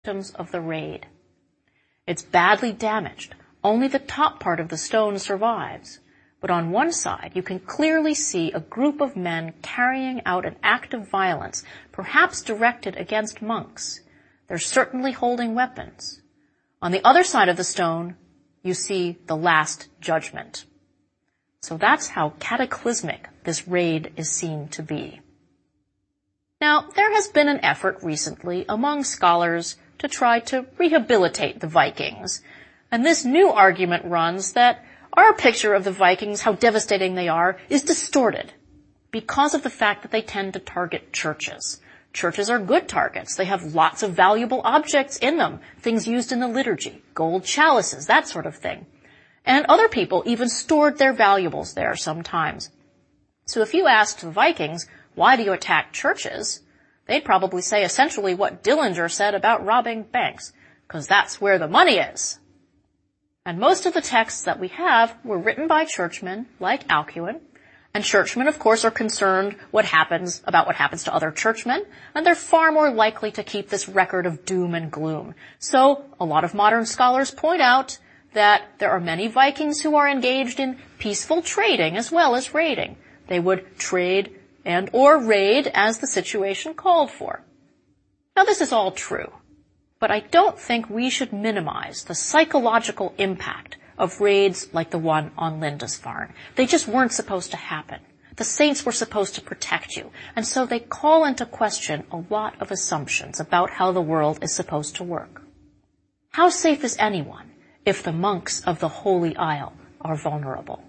victims of the raid. It's badly damaged. Only the top part of the stone survives. But on one side, you can clearly see a group of men carrying out an act of violence, perhaps directed against monks. They're certainly holding weapons. On the other side of the stone, you see the Last Judgment. So that's how cataclysmic this raid is seen to be. Now, there has been an effort recently among scholars to try to rehabilitate the Vikings. And this new argument runs that our picture of the Vikings, how devastating they are, is distorted because of the fact that they tend to target churches. Churches are good targets. They have lots of valuable objects in them, things used in the liturgy, gold chalices, that sort of thing. And other people even stored their valuables there sometimes. So if you asked the Vikings, why do you attack churches? They'd probably say essentially what Dillinger said about robbing banks, because that's where the money is. And most of the texts that we have were written by churchmen like Alcuin, and churchmen, of course, are concerned about what happens to other churchmen, and they're far more likely to keep this record of doom and gloom. So a lot of modern scholars point out that there are many Vikings who are engaged in peaceful trading as well as raiding. They would trade and or raid as the situation called for. Now, this is all true, but I don't think we should minimize the psychological impact of raids like the one on Lindisfarne. They just weren't supposed to happen. The saints were supposed to protect you, and so they call into question a lot of assumptions about how the world is supposed to work. How safe is anyone if the monks of the Holy Isle are vulnerable?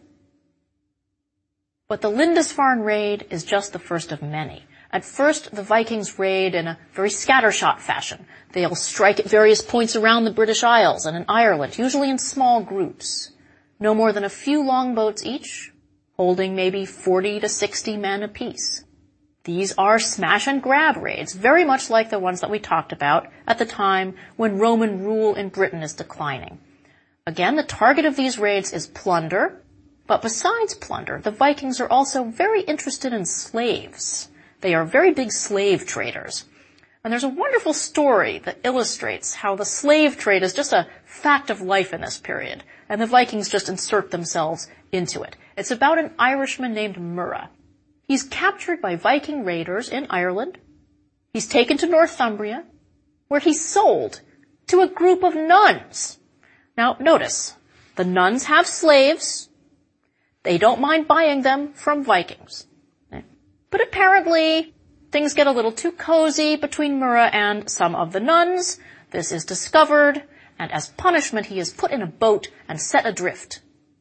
But the Lindisfarne raid is just the first of many. At first, the Vikings raid in a very scattershot fashion. They'll strike at various points around the British Isles and in Ireland, usually in small groups. No more than a few longboats each, holding maybe 40 to 60 men apiece. These are smash and grab raids, very much like the ones that we talked about at the time when Roman rule in Britain is declining. Again, the target of these raids is plunder, but besides plunder, the Vikings are also very interested in slaves. They are very big slave traders. And there's a wonderful story that illustrates how the slave trade is just a fact of life in this period, and the Vikings just insert themselves into it. It's about an Irishman named Murrah. He's captured by Viking raiders in Ireland. He's taken to Northumbria, where he's sold to a group of nuns. Now, notice, the nuns have slaves. They don't mind buying them from Vikings. But apparently, things get a little too cozy between Murrah and some of the nuns. This is discovered, and as punishment, he is put in a boat and set adrift.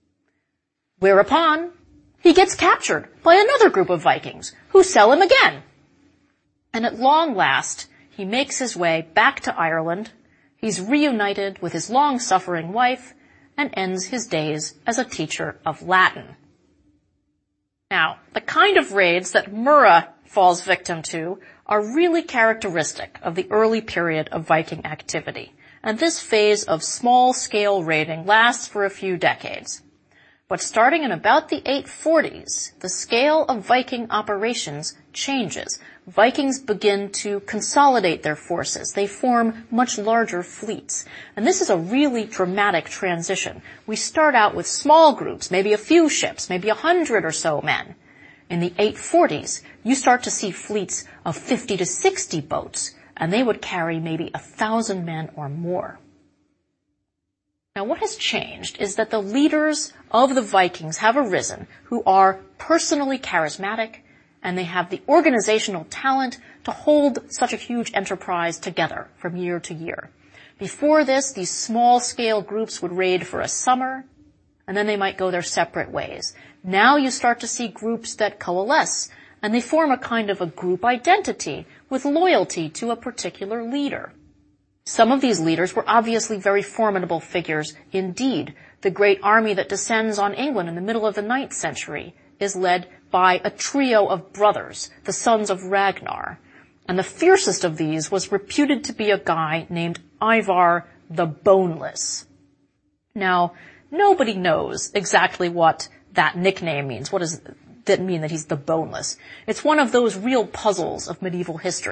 Whereupon, he gets captured by another group of Vikings, who sell him again. And at long last, he makes his way back to Ireland. He's reunited with his long-suffering wife, and ends his days as a teacher of Latin. Now, the kind of raids that Murrah falls victim to are really characteristic of the early period of Viking activity, and this phase of small-scale raiding lasts for a few decades. But starting in about the 840s, the scale of Viking operations changes. Vikings begin to consolidate their forces. They form much larger fleets. And this is a really dramatic transition. We start out with small groups, maybe a few ships, maybe 100 or so men. In the 840s, you start to see fleets of 50 to 60 boats, and they would carry maybe 1,000 men or more. Now, what has changed is that the leaders of the Vikings have arisen who are personally charismatic, and they have the organizational talent to hold such a huge enterprise together from year to year. Before this, these small-scale groups would raid for a summer, and then they might go their separate ways. Now you start to see groups that coalesce, and they form a kind of a group identity with loyalty to a particular leader. Some of these leaders were obviously very formidable figures indeed. The great army that descends on England in the middle of the 9th century is led by a trio of brothers, the sons of Ragnar. And the fiercest of these was reputed to be a guy named Ivar the Boneless. Now, nobody knows exactly what that nickname means. What does that mean that he's the Boneless? It's one of those real puzzles of medieval history.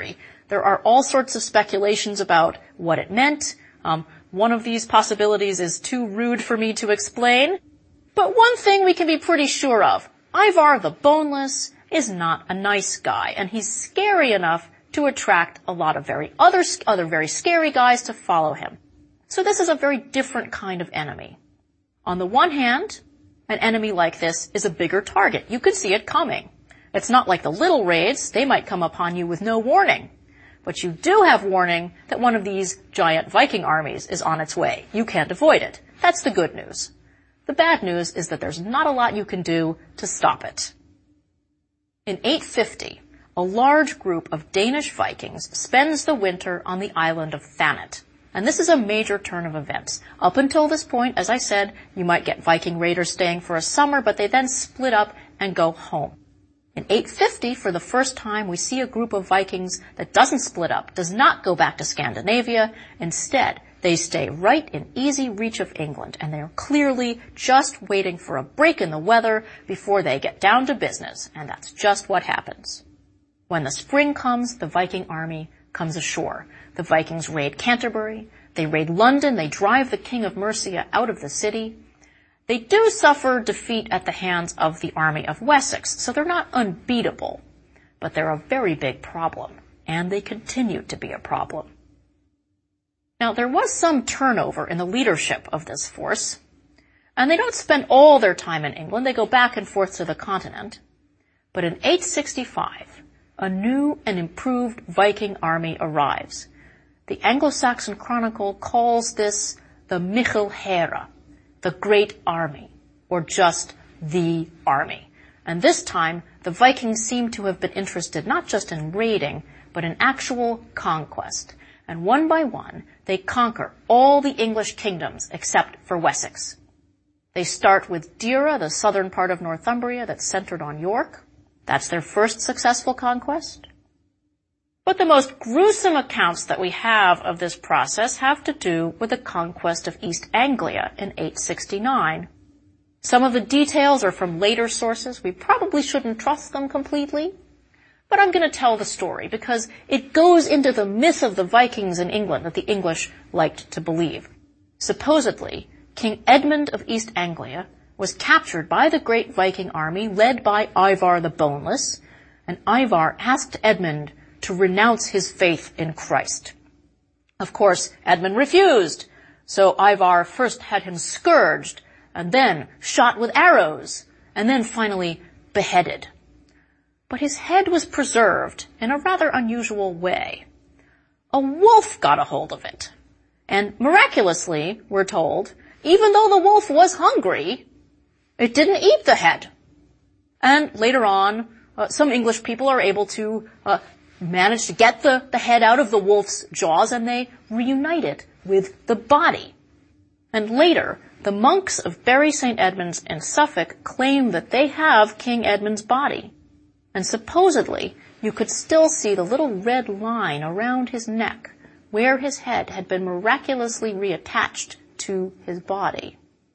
There are all sorts of speculations about what it meant. One of these possibilities is too rude for me to explain. But one thing we can be pretty sure of, Ivar the Boneless is not a nice guy, and he's scary enough to attract a lot of other very scary guys to follow him. So this is a very different kind of enemy. On the one hand, an enemy like this is a bigger target. You could see it coming. It's not like the little raids. They might come upon you with no warning. But you do have warning that one of these giant Viking armies is on its way. You can't avoid it. That's the good news. The bad news is that there's not a lot you can do to stop it. In 850, a large group of Danish Vikings spends the winter on the island of Thanet. And this is a major turn of events. Up until this point, as I said, you might get Viking raiders staying for a summer, but they then split up and go home. In 850, for the first time, we see a group of Vikings that doesn't split up, does not go back to Scandinavia. Instead, they stay right in easy reach of England, and they're clearly just waiting for a break in the weather before they get down to business, and that's just what happens. When the spring comes, the Viking army comes ashore. The Vikings raid Canterbury, they raid London, they drive the King of Mercia out of the city. They do suffer defeat at the hands of the army of Wessex, so they're not unbeatable, but they're a very big problem, and they continue to be a problem. Now, there was some turnover in the leadership of this force, and they don't spend all their time in England. They go back and forth to the continent. But in 865, a new and improved Viking army arrives. The Anglo-Saxon Chronicle calls this the Michel Hera, the Great Army, or just the army. And this time, the Vikings seem to have been interested not just in raiding, but in actual conquest. And one by one, they conquer all the English kingdoms except for Wessex. They start with Deira, the southern part of Northumbria that's centered on York. That's their first successful conquest. But the most gruesome accounts that we have of this process have to do with the conquest of East Anglia in 869. Some of the details are from later sources. We probably shouldn't trust them completely. But I'm going to tell the story because it goes into the myth of the Vikings in England that the English liked to believe. Supposedly, King Edmund of East Anglia was captured by the great Viking army led by Ivar the Boneless, and Ivar asked Edmund to renounce his faith in Christ. Of course, Edmund refused, so Ivar first had him scourged, and then shot with arrows, and then finally beheaded. But his head was preserved in a rather unusual way. A wolf got a hold of it, and miraculously, we're told, even though the wolf was hungry, it didn't eat the head. And later on, some English people are able to manage to get the head out of the wolf's jaws, and they reunite it with the body. And later, the monks of Bury St. Edmunds in Suffolk claim that they have King Edmund's body. And supposedly, you could still see the little red line around his neck where his head had been miraculously reattached to his body.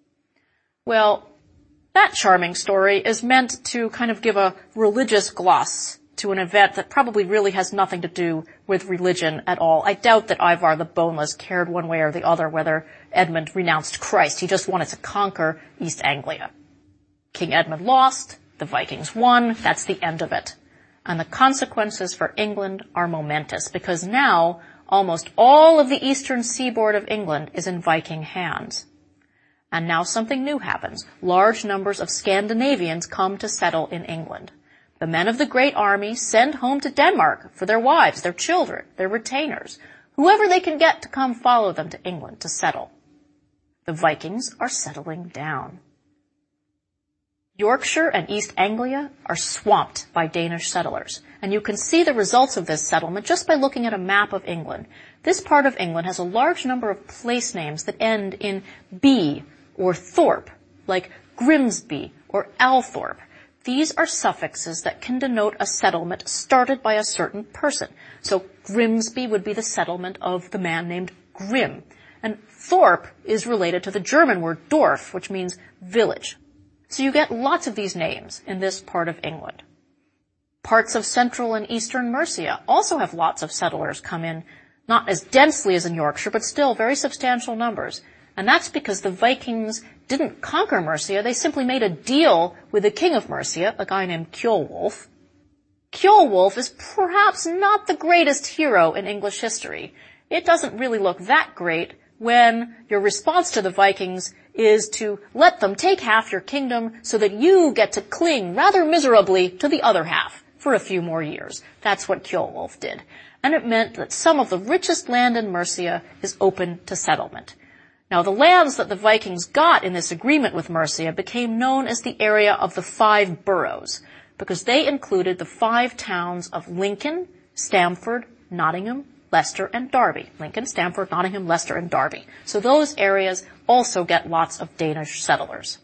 Well, that charming story is meant to kind of give a religious gloss to an event that probably really has nothing to do with religion at all. I doubt that Ivar the Boneless cared one way or the other whether Edmund renounced Christ. He just wanted to conquer East Anglia. King Edmund lost, the Vikings won, that's the end of it. And the consequences for England are momentous because now almost all of the eastern seaboard of England is in Viking hands. And now something new happens. Large numbers of Scandinavians come to settle in England. The men of the great army send home to Denmark for their wives, their children, their retainers, whoever they can get to come follow them to England to settle. The Vikings are settling down. Yorkshire and East Anglia are swamped by Danish settlers, and you can see the results of this settlement just by looking at a map of England. This part of England has a large number of place names that end in B or Thorpe, like Grimsby or Althorpe. These are suffixes that can denote a settlement started by a certain person. So Grimsby would be the settlement of the man named Grim. And Thorpe is related to the German word Dorf, which means village. So you get lots of these names in this part of England. Parts of central and eastern Mercia also have lots of settlers come in, not as densely as in Yorkshire, but still very substantial numbers. And that's because the Vikings didn't conquer Mercia, they simply made a deal with the king of Mercia, a guy named Ceolwulf. Ceolwulf is perhaps not the greatest hero in English history. It doesn't really look that great when your response to the Vikings is to let them take half your kingdom so that you get to cling rather miserably to the other half for a few more years. That's what Ceolwulf did. And it meant that some of the richest land in Mercia is open to settlement. Now, the lands that the Vikings got in this agreement with Mercia became known as the area of the 5 boroughs, because they included the 5 towns of Lincoln, Stamford, Nottingham, Leicester, and Derby. Lincoln, Stamford, Nottingham, Leicester, and Derby. So those areas also get lots of Danish settlers.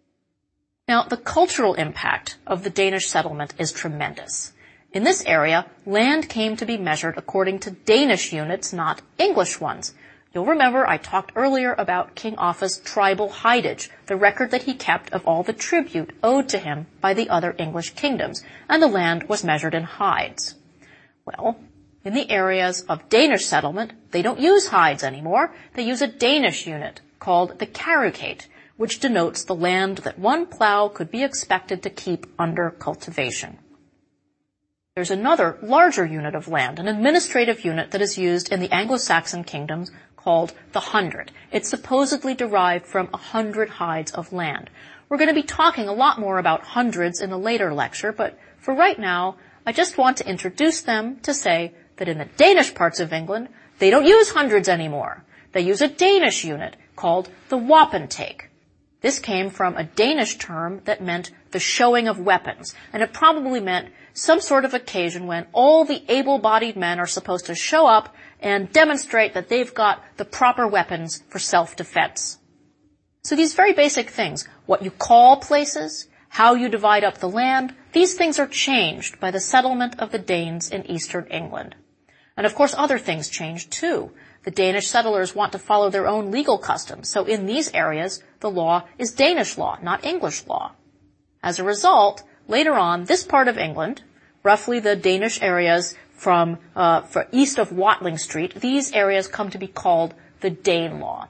Now, the cultural impact of the Danish settlement is tremendous. In this area, land came to be measured according to Danish units, not English ones. You'll remember I talked earlier about King Offa's tribal hidage, the record that he kept of all the tribute owed to him by the other English kingdoms, and the land was measured in hides. Well, in the areas of Danish settlement, they don't use hides anymore. They use a Danish unit called the carucate, which denotes the land that one plow could be expected to keep under cultivation. There's another larger unit of land, an administrative unit that is used in the Anglo-Saxon kingdoms called the hundred. It's supposedly derived from 100 hides of land. We're going to be talking a lot more about hundreds in a later lecture, but for right now, I just want to introduce them to say that in the Danish parts of England, they don't use hundreds anymore. They use a Danish unit called the wapentake. This came from a Danish term that meant the showing of weapons, and it probably meant some sort of occasion when all the able-bodied men are supposed to show up and demonstrate that they've got the proper weapons for self-defense. So these very basic things, what you call places, how you divide up the land, these things are changed by the settlement of the Danes in eastern England. And of course other things changed too. The Danish settlers want to follow their own legal customs, so in these areas, the law is Danish law, not English law. As a result, later on, this part of England, roughly the Danish areas from east of Watling Street, these areas come to be called the Danelaw.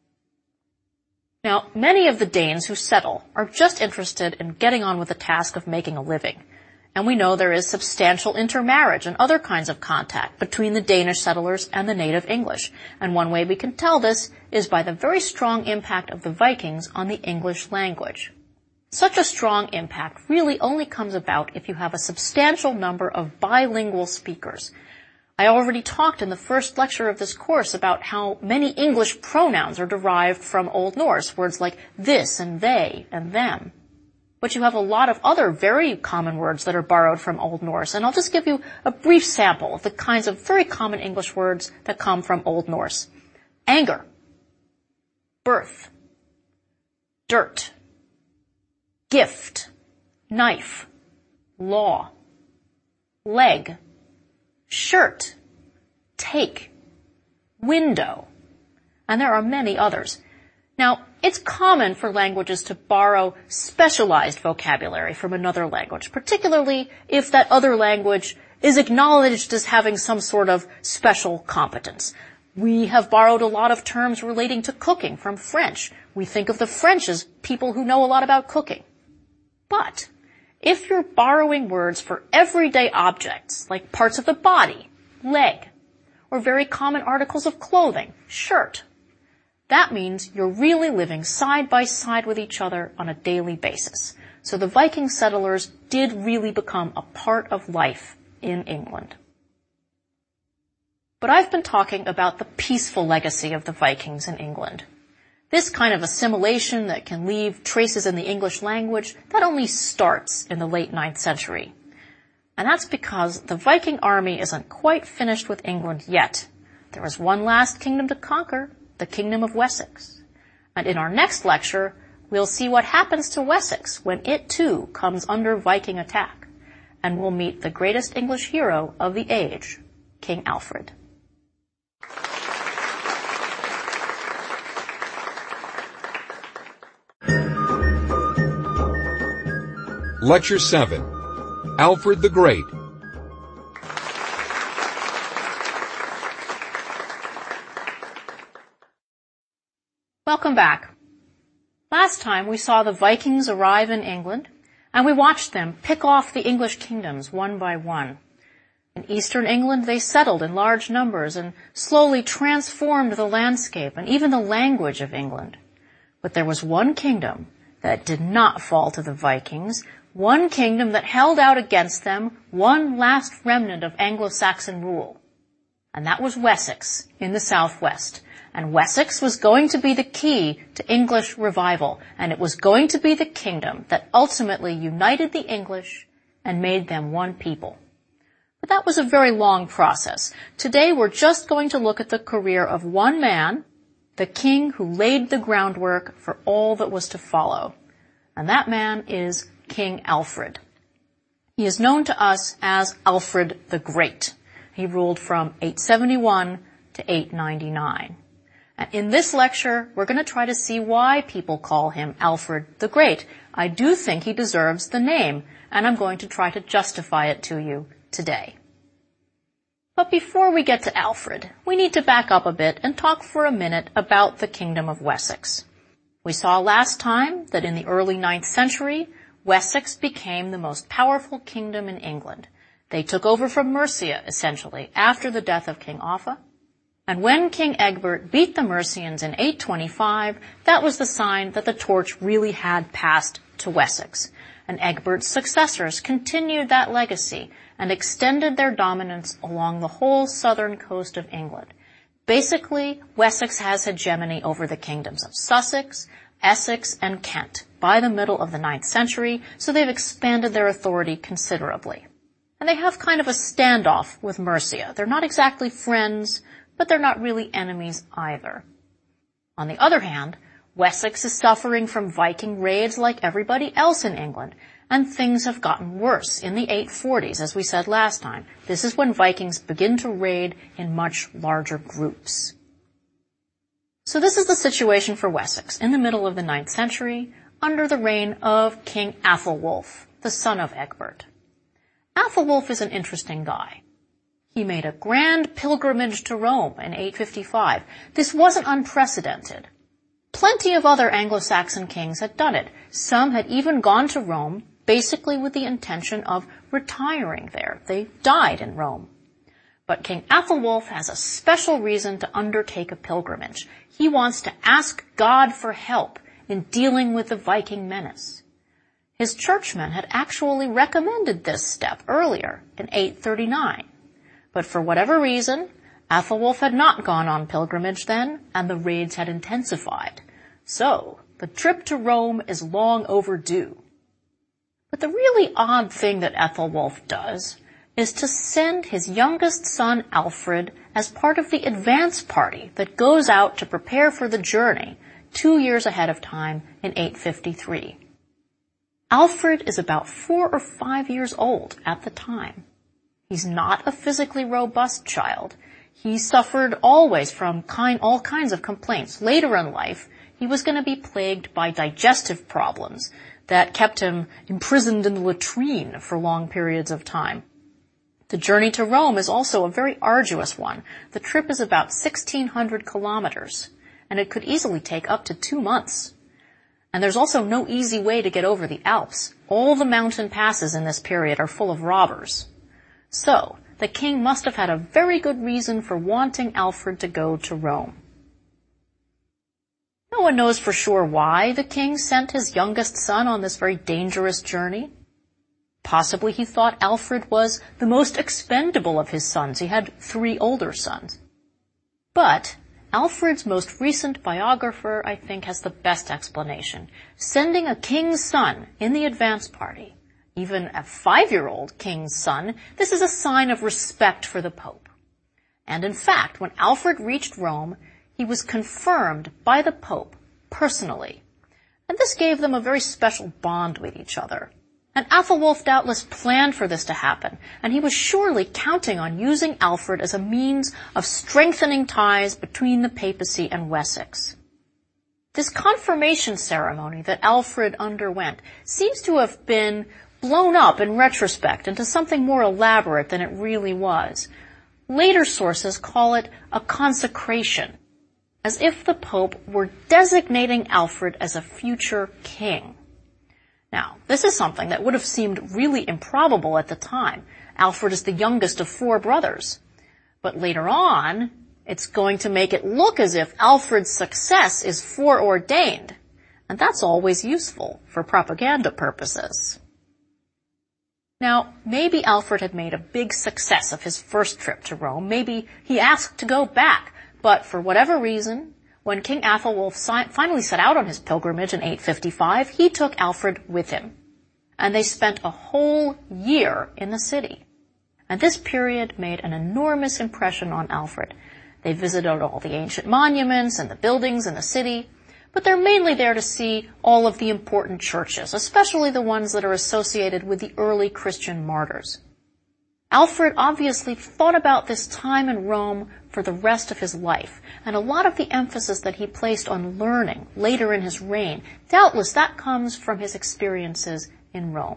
Now, many of the Danes who settle are just interested in getting on with the task of making a living. And we know there is substantial intermarriage and other kinds of contact between the Danish settlers and the native English. And one way we can tell this is by the very strong impact of the Vikings on the English language. Such a strong impact really only comes about if you have a substantial number of bilingual speakers. I already talked in the first lecture of this course about how many English pronouns are derived from Old Norse, words like this and they and them. But you have a lot of other very common words that are borrowed from Old Norse, and I'll just give you a brief sample of the kinds of very common English words that come from Old Norse. Anger, birth, dirt, gift, knife, law, leg, shirt, take, window, and there are many others. Now, it's common for languages to borrow specialized vocabulary from another language, particularly if that other language is acknowledged as having some sort of special competence. We have borrowed a lot of terms relating to cooking from French. We think of the French as people who know a lot about cooking. But if you're borrowing words for everyday objects, like parts of the body, leg, or very common articles of clothing, shirt, that means you're really living side by side with each other on a daily basis. So the Viking settlers did really become a part of life in England. But I've been talking about the peaceful legacy of the Vikings in England. This kind of assimilation that can leave traces in the English language, that only starts in the late 9th century. And that's because the Viking army isn't quite finished with England yet. There was one last kingdom to conquer, the Kingdom of Wessex. And in our next lecture, we'll see what happens to Wessex when it too comes under Viking attack. And we'll meet the greatest English hero of the age, King Alfred. Lecture 7. Alfred the Great. Welcome back. Last time we saw the Vikings arrive in England, and we watched them pick off the English kingdoms one by one. In eastern England, they settled in large numbers and slowly transformed the landscape and even the language of England. But there was one kingdom that did not fall to the Vikings, one kingdom that held out against them one last remnant of Anglo-Saxon rule. And that was Wessex in the southwest. And Wessex was going to be the key to English revival, and it was going to be the kingdom that ultimately united the English and made them one people. But that was a very long process. Today we're just going to look at the career of one man, the king who laid the groundwork for all that was to follow. And that man is King Alfred. He is known to us as Alfred the Great. He ruled from 871 to 899. And in this lecture, we're going to try to see why people call him Alfred the Great. I do think he deserves the name, and I'm going to try to justify it to you today. But before we get to Alfred, we need to back up a bit and talk for a minute about the Kingdom of Wessex. We saw last time that in the early 9th century, Wessex became the most powerful kingdom in England. They took over from Mercia, essentially, after the death of King Offa. And when King Egbert beat the Mercians in 825, that was the sign that the torch really had passed to Wessex. And Egbert's successors continued that legacy and extended their dominance along the whole southern coast of England. Basically, Wessex has hegemony over the kingdoms of Sussex, Essex, and Kent by the middle of the 9th century, so they've expanded their authority considerably. And they have kind of a standoff with Mercia. They're not exactly friends, but they're not really enemies either. On the other hand, Wessex is suffering from Viking raids like everybody else in England, and things have gotten worse in the 840s, as we said last time. This is when Vikings begin to raid in much larger groups. So this is the situation for Wessex in the middle of the 9th century, under the reign of King Athelwulf, the son of Egbert. Athelwulf is an interesting guy. He made a grand pilgrimage to Rome in 855. This wasn't unprecedented. Plenty of other Anglo-Saxon kings had done it. Some had even gone to Rome basically with the intention of retiring there. They died in Rome. But King Athelwulf has a special reason to undertake a pilgrimage. He wants to ask God for help in dealing with the Viking menace. His churchmen had actually recommended this step earlier in 839. But for whatever reason, Athelwulf had not gone on pilgrimage then, and the raids had intensified. So, the trip to Rome is long overdue. But the really odd thing that Athelwulf does is to send his youngest son Alfred as part of the advance party that goes out to prepare for the journey 2 years ahead of time in 853. Alfred is about 4 or 5 years old at the time. He's not a physically robust child. He suffered always from all kinds of complaints. Later in life, he was going to be plagued by digestive problems that kept him imprisoned in the latrine for long periods of time. The journey to Rome is also a very arduous one. The trip is about 1,600 kilometers, and it could easily take up to 2 months. And there's also no easy way to get over the Alps. All the mountain passes in this period are full of robbers. So, the king must have had a very good reason for wanting Alfred to go to Rome. No one knows for sure why the king sent his youngest son on this very dangerous journey. Possibly he thought Alfred was the most expendable of his sons. He had 3 older sons. But Alfred's most recent biographer, I think, has the best explanation. Sending a king's son in the advance party, even a 5-year-old king's son, this is a sign of respect for the Pope. And in fact, when Alfred reached Rome, he was confirmed by the Pope personally. And this gave them a very special bond with each other. And Athelwulf doubtless planned for this to happen, and he was surely counting on using Alfred as a means of strengthening ties between the papacy and Wessex. This confirmation ceremony that Alfred underwent seems to have been blown up in retrospect into something more elaborate than it really was. Later sources call it a consecration, as if the Pope were designating Alfred as a future king. Now, this is something that would have seemed really improbable at the time. Alfred is the youngest of 4 brothers. But later on, it's going to make it look as if Alfred's success is foreordained. And that's always useful for propaganda purposes. Now, maybe Alfred had made a big success of his first trip to Rome. Maybe he asked to go back. But for whatever reason, when King Athelwulf finally set out on his pilgrimage in 855, he took Alfred with him. And they spent a whole year in the city. And this period made an enormous impression on Alfred. They visited all the ancient monuments and the buildings in the city, but they're mainly there to see all of the important churches, especially the ones that are associated with the early Christian martyrs. Alfred obviously thought about this time in Rome for the rest of his life, and a lot of the emphasis that he placed on learning later in his reign, doubtless that comes from his experiences in Rome.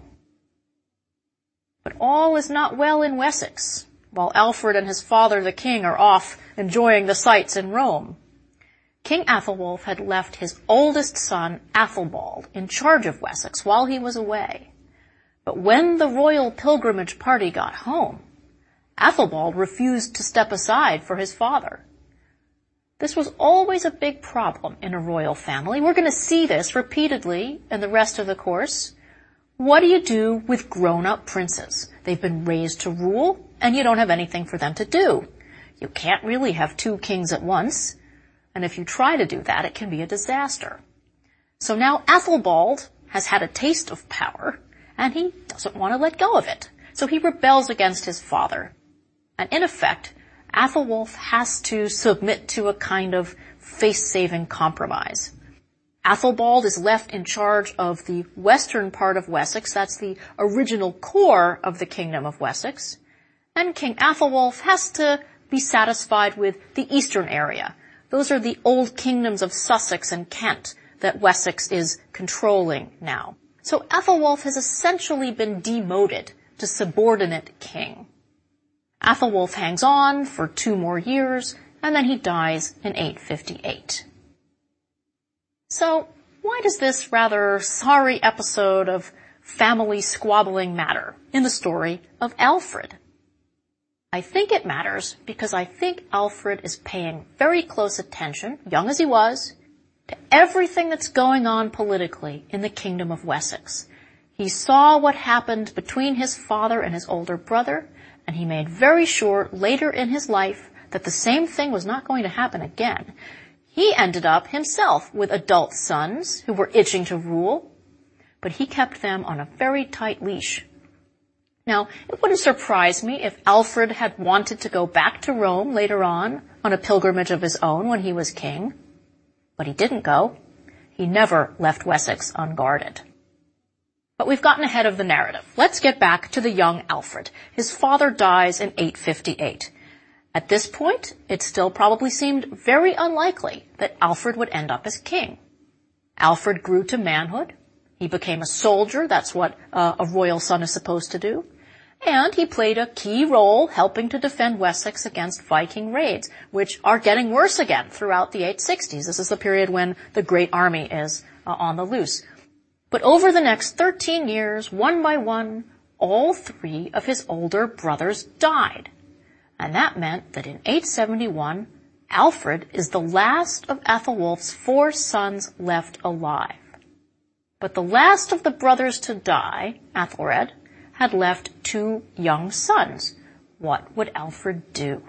But all is not well in Wessex, while Alfred and his father the king are off enjoying the sights in Rome. King Athelwulf had left his oldest son, Athelbald, in charge of Wessex while he was away. But when the royal pilgrimage party got home, Athelbald refused to step aside for his father. This was always a big problem in a royal family. We're going to see this repeatedly in the rest of the course. What do you do with grown-up princes? They've been raised to rule, and you don't have anything for them to do. You can't really have 2 kings at once. And if you try to do that, it can be a disaster. So now Athelbald has had a taste of power, and he doesn't want to let go of it. So he rebels against his father. And in effect, Athelwulf has to submit to a kind of face-saving compromise. Athelbald is left in charge of the western part of Wessex. That's the original core of the Kingdom of Wessex. And King Athelwulf has to be satisfied with the eastern area. Those are the old kingdoms of Sussex and Kent that Wessex is controlling now. So Athelwulf has essentially been demoted to subordinate king. Athelwulf hangs on for 2 more years, and then he dies in 858. So, why does this rather sorry episode of family squabbling matter in the story of Alfred? I think it matters because I think Alfred is paying very close attention, young as he was, to everything that's going on politically in the Kingdom of Wessex. He saw what happened between his father and his older brother, and he made very sure later in his life that the same thing was not going to happen again. He ended up himself with adult sons who were itching to rule, but he kept them on a very tight leash. Now, it wouldn't surprise me if Alfred had wanted to go back to Rome later on a pilgrimage of his own when he was king, but he didn't go. He never left Wessex unguarded. But we've gotten ahead of the narrative. Let's get back to the young Alfred. His father dies in 858. At this point, it still probably seemed very unlikely that Alfred would end up as king. Alfred grew to manhood. He became a soldier. That's what a royal son is supposed to do. And he played a key role helping to defend Wessex against Viking raids, which are getting worse again throughout the 860s. This is the period when the Great Army is on the loose. But over the next 13 years, one by one, all 3 of his older brothers died. And that meant that in 871, Alfred is the last of Athelwulf's 4 sons left alive. But the last of the brothers to die, Athelred, had left 2 young sons. What would Alfred do?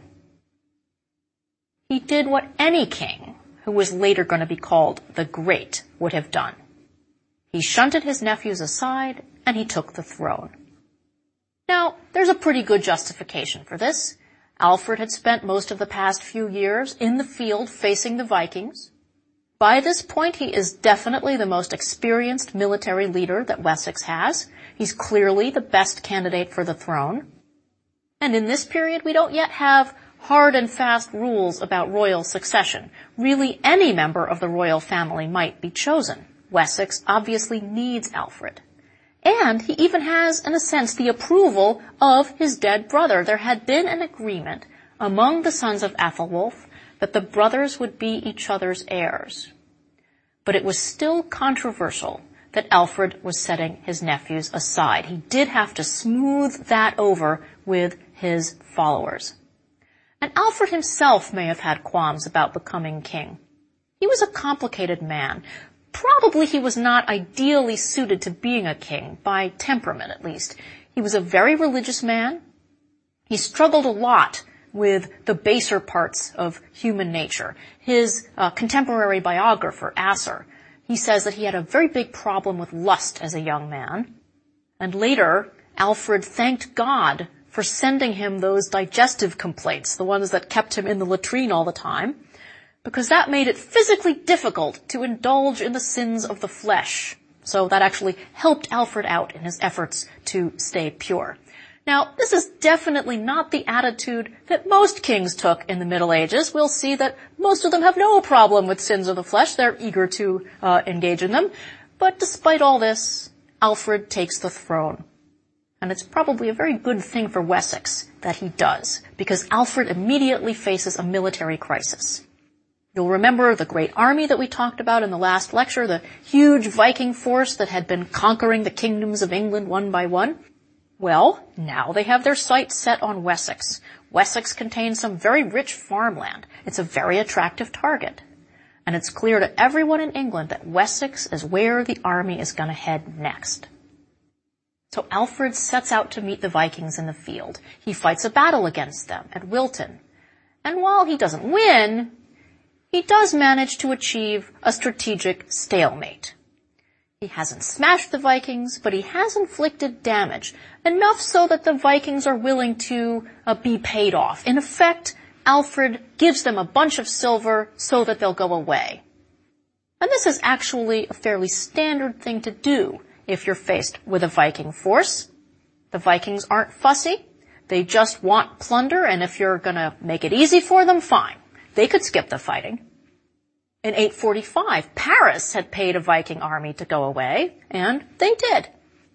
He did what any king, who was later going to be called the Great, would have done. He shunted his nephews aside, and he took the throne. Now, there's a pretty good justification for this. Alfred had spent most of the past few years in the field facing the Vikings. By this point, he is definitely the most experienced military leader that Wessex has. He's clearly the best candidate for the throne. And in this period, we don't yet have hard and fast rules about royal succession. Really, any member of the royal family might be chosen. Wessex obviously needs Alfred. And he even has, in a sense, the approval of his dead brother. There had been an agreement among the sons of Athelwulf that the brothers would be each other's heirs. But it was still controversial that Alfred was setting his nephews aside. He did have to smooth that over with his followers. And Alfred himself may have had qualms about becoming king. He was a complicated man. Probably he was not ideally suited to being a king, by temperament at least. He was a very religious man. He struggled a lot with the baser parts of human nature. His contemporary biographer, Asser, he says that he had a very big problem with lust as a young man. And later, Alfred thanked God for sending him those digestive complaints, the ones that kept him in the latrine all the time, because that made it physically difficult to indulge in the sins of the flesh. So that actually helped Alfred out in his efforts to stay pure. Now, this is definitely not the attitude that most kings took in the Middle Ages. We'll see that most of them have no problem with sins of the flesh. They're eager to engage in them. But despite all this, Alfred takes the throne. And it's probably a very good thing for Wessex that he does, because Alfred immediately faces a military crisis. You'll remember the great army that we talked about in the last lecture, the huge Viking force that had been conquering the kingdoms of England one by one. Well, now they have their sights set on Wessex. Wessex contains some very rich farmland. It's a very attractive target. And it's clear to everyone in England that Wessex is where the army is going to head next. So Alfred sets out to meet the Vikings in the field. He fights a battle against them at Wilton. And while he doesn't win, he does manage to achieve a strategic stalemate. He hasn't smashed the Vikings, but he has inflicted damage, enough so that the Vikings are willing to be paid off. In effect, Alfred gives them a bunch of silver so that they'll go away. And this is actually a fairly standard thing to do if you're faced with a Viking force. The Vikings aren't fussy. They just want plunder, and if you're going to make it easy for them, fine. They could skip the fighting. In 845, Paris had paid a Viking army to go away, and they did.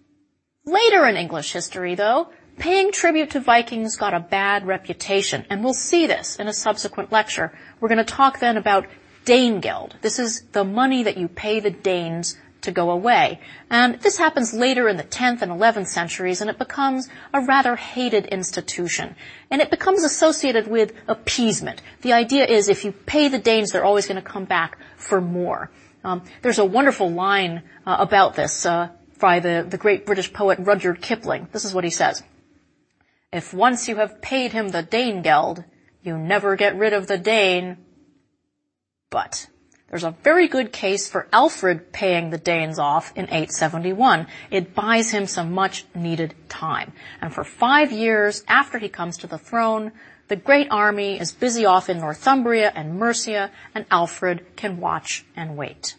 Later in English history, though, paying tribute to Vikings got a bad reputation, and we'll see this in a subsequent lecture. We're going to talk then about Danegeld. This is the money that you pay the Danes to go away. And this happens later in the 10th and 11th centuries, and it becomes a rather hated institution. And it becomes associated with appeasement. The idea is if you pay the Danes, they're always going to come back for more. There's a wonderful line about this by the great British poet Rudyard Kipling. This is what he says. If once you have paid him the Danegeld, you never get rid of the Dane. But there's a very good case for Alfred paying the Danes off in 871. It buys him some much-needed time. And for 5 years after he comes to the throne, the great army is busy off in Northumbria and Mercia, and Alfred can watch and wait.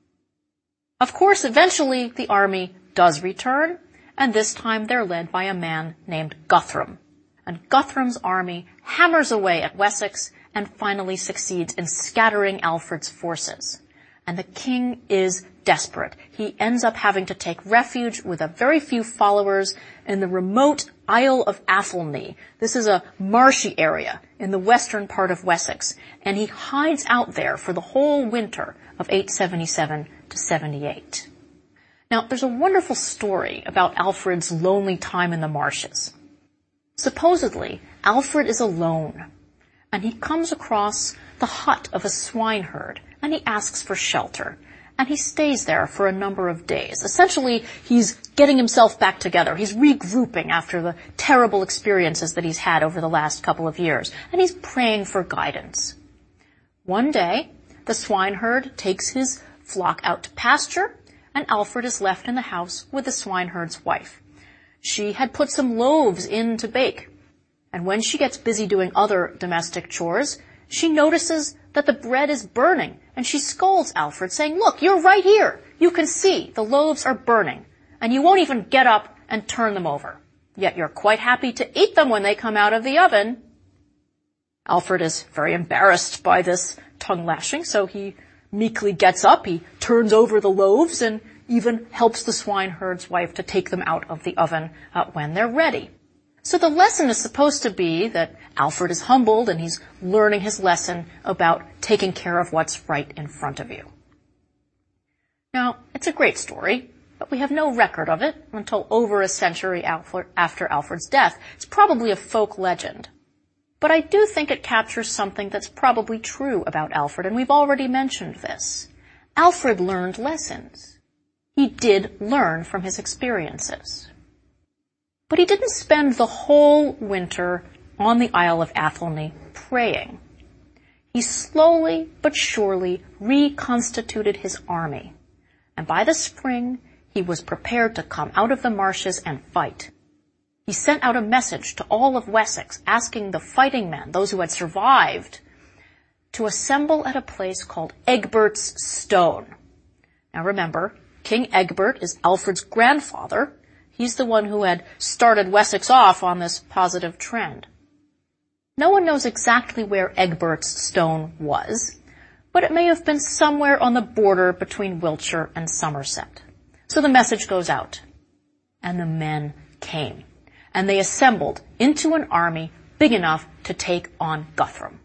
Of course, eventually the army does return, and this time they're led by a man named Guthrum. And Guthrum's army hammers away at Wessex and finally succeeds in scattering Alfred's forces. And the king is desperate. He ends up having to take refuge with a very few followers in the remote Isle of Athelney. This is a marshy area in the western part of Wessex, and he hides out there for the whole winter of 877 to 78. Now, there's a wonderful story about Alfred's lonely time in the marshes. Supposedly, Alfred is alone, and he comes across the hut of a swineherd, and he asks for shelter. And he stays there for a number of days. Essentially, he's getting himself back together. He's regrouping after the terrible experiences that he's had over the last couple of years. And he's praying for guidance. One day, the swineherd takes his flock out to pasture, and Alfred is left in the house with the swineherd's wife. She had put some loaves in to bake. And when she gets busy doing other domestic chores, she notices that the bread is burning, and she scolds Alfred, saying, "Look, you're right here. You can see the loaves are burning, and you won't even get up and turn them over. Yet you're quite happy to eat them when they come out of the oven." Alfred is very embarrassed by this tongue lashing, so he meekly gets up, he turns over the loaves, and even helps the swineherd's wife to take them out of the oven when they're ready. So the lesson is supposed to be that Alfred is humbled and he's learning his lesson about taking care of what's right in front of you. Now, it's a great story, but we have no record of it until over a century after Alfred's death. It's probably a folk legend. But I do think it captures something that's probably true about Alfred, and we've already mentioned this. Alfred learned lessons. He did learn from his experiences. But he didn't spend the whole winter on the Isle of Athelney praying. He slowly but surely reconstituted his army, and by the spring he was prepared to come out of the marshes and fight. He sent out a message to all of Wessex asking the fighting men, those who had survived, to assemble at a place called Egbert's Stone. Now remember, King Egbert is Alfred's grandfather. He's the one who had started Wessex off on this positive trend. No one knows exactly where Egbert's Stone was, but it may have been somewhere on the border between Wiltshire and Somerset. So the message goes out, and the men came, and they assembled into an army big enough to take on Guthrum.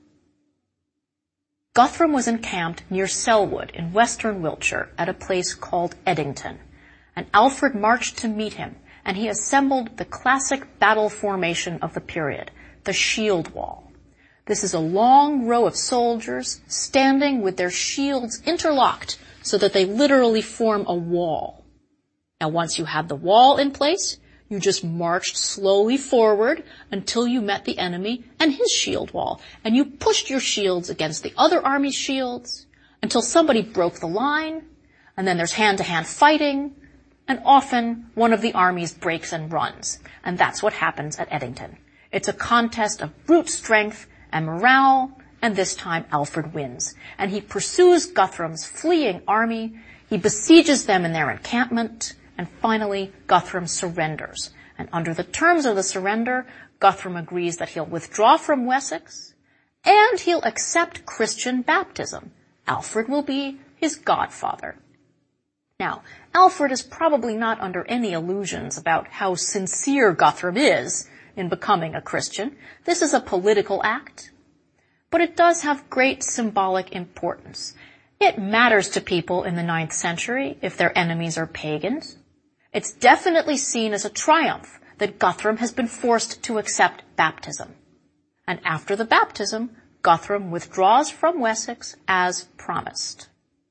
Guthrum was encamped near Selwood in western Wiltshire at a place called Edington, and Alfred marched to meet him, and he assembled the classic battle formation of the period, the shield wall. This is a long row of soldiers standing with their shields interlocked so that they literally form a wall. Now, once you had the wall in place, you just marched slowly forward until you met the enemy and his shield wall, and you pushed your shields against the other army's shields until somebody broke the line, and then there's hand-to-hand fighting, and often one of the armies breaks and runs. And that's what happens at Edington. It's a contest of brute strength and morale, and this time Alfred wins. And he pursues Guthrum's fleeing army, he besieges them in their encampment, and finally Guthrum surrenders. And under the terms of the surrender, Guthrum agrees that he'll withdraw from Wessex, and he'll accept Christian baptism. Alfred will be his godfather. Now, Alfred is probably not under any illusions about how sincere Guthrum is in becoming a Christian. This is a political act, but it does have great symbolic importance. It matters to people in the 9th century if their enemies are pagans. It's definitely seen as a triumph that Guthrum has been forced to accept baptism. And after the baptism, Guthrum withdraws from Wessex as promised.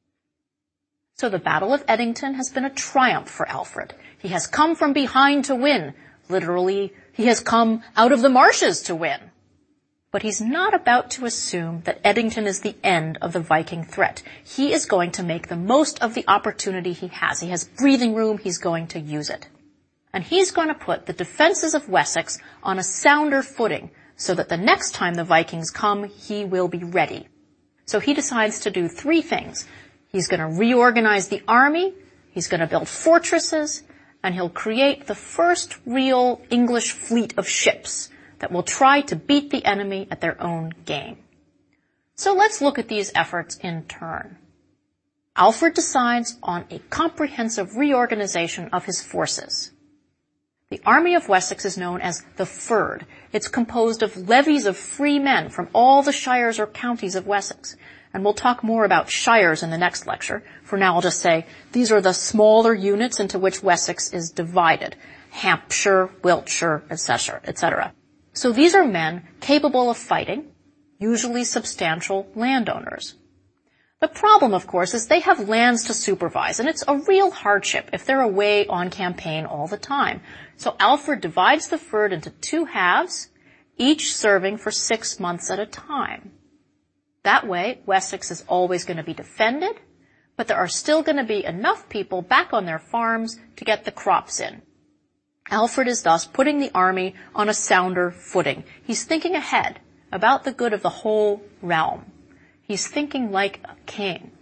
So the Battle of Edington has been a triumph for Alfred. He has come from behind to win. Literally, he has come out of the marshes to win. But he's not about to assume that Edington is the end of the Viking threat. He is going to make the most of the opportunity he has. He has breathing room. He's going to use it. And he's going to put the defenses of Wessex on a sounder footing so that the next time the Vikings come, he will be ready. So he decides to do 3 things. He's going to reorganize the army, he's going to build fortresses, and he'll create the first real English fleet of ships that will try to beat the enemy at their own game. So let's look at these efforts in turn. Alfred decides on a comprehensive reorganization of his forces. The Army of Wessex is known as the Fyrd. It's composed of levies of free men from all the shires or counties of Wessex. And we'll talk more about shires in the next lecture. For now, I'll just say these are the smaller units into which Wessex is divided. Hampshire, Wiltshire, etc., etc. So these are men capable of fighting, usually substantial landowners. The problem, of course, is they have lands to supervise, and it's a real hardship if they're away on campaign all the time. So Alfred divides the Fyrd into 2 halves, each serving for 6 months at a time. That way, Wessex is always going to be defended, but there are still going to be enough people back on their farms to get the crops in. Alfred is thus putting the army on a sounder footing. He's thinking ahead about the good of the whole realm. He's thinking like a king.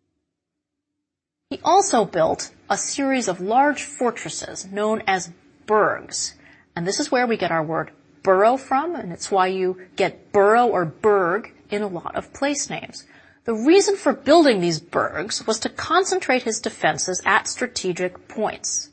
He also built a series of large fortresses known as burgs, and this is where we get our word borough from, and it's why you get borough or burg in a lot of place names. The reason for building these burgs was to concentrate his defenses at strategic points.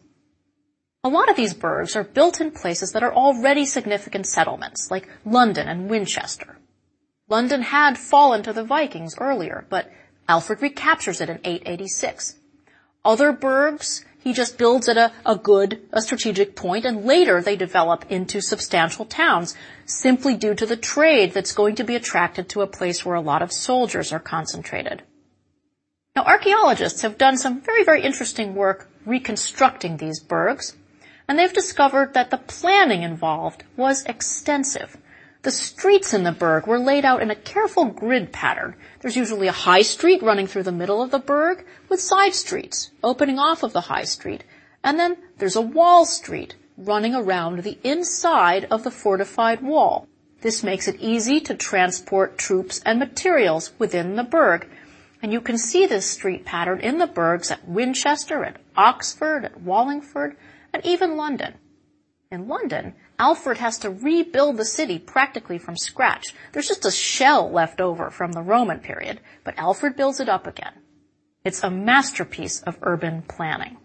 A lot of these burgs are built in places that are already significant settlements, like London and Winchester. London had fallen to the Vikings earlier, but Alfred recaptures it in 886. Other burgs, he just builds at a strategic point, and later they develop into substantial towns, simply due to the trade that's going to be attracted to a place where a lot of soldiers are concentrated. Now, archaeologists have done some very, very interesting work reconstructing these burgs, and they've discovered that the planning involved was extensive. The streets in the burg were laid out in a careful grid pattern. There's usually a high street running through the middle of the burg with side streets opening off of the high street. And then there's a wall street running around the inside of the fortified wall. This makes it easy to transport troops and materials within the burg. And you can see this street pattern in the burgs at Winchester, at Oxford, at Wallingford, and even London. In London, Alfred has to rebuild the city practically from scratch. There's just a shell left over from the Roman period, but Alfred builds it up again. It's a masterpiece of urban planning.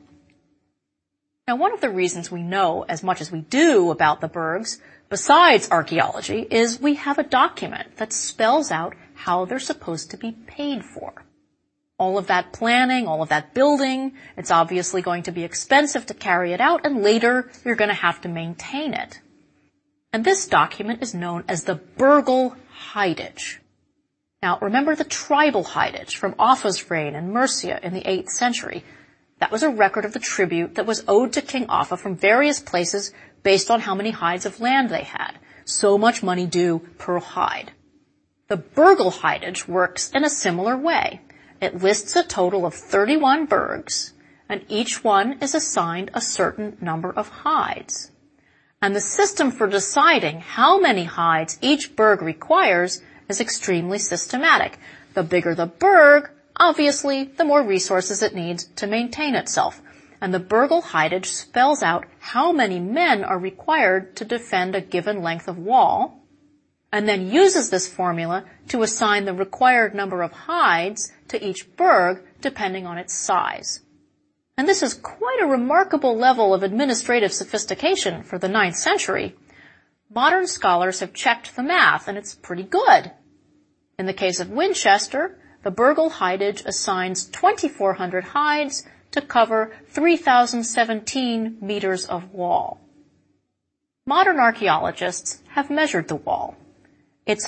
Now, one of the reasons we know as much as we do about the burgs, besides archaeology, is we have a document that spells out how they're supposed to be paid for. All of that planning, all of that building, it's obviously going to be expensive to carry it out, and later you're going to have to maintain it. And this document is known as the Burgal Heidage. Now, remember the tribal Heidage from Offa's reign in Mercia in the 8th century. That was a record of the tribute that was owed to King Offa from various places based on how many hides of land they had. So much money due per hide. The Burgal Heidage works in a similar way. It lists a total of 31 burgs, and each one is assigned a certain number of hides. And the system for deciding how many hides each burg requires is extremely systematic. The bigger the burg, obviously, the more resources it needs to maintain itself. And the Burgal Heidage spells out how many men are required to defend a given length of wall, and then uses this formula to assign the required number of hides to each burg depending on its size. And this is quite a remarkable level of administrative sophistication for the 9th century. Modern scholars have checked the math, and it's pretty good. In the case of Winchester, the Burgal Heidage assigns 2,400 hides to cover 3,017 meters of wall. Modern archaeologists have measured the wall. It's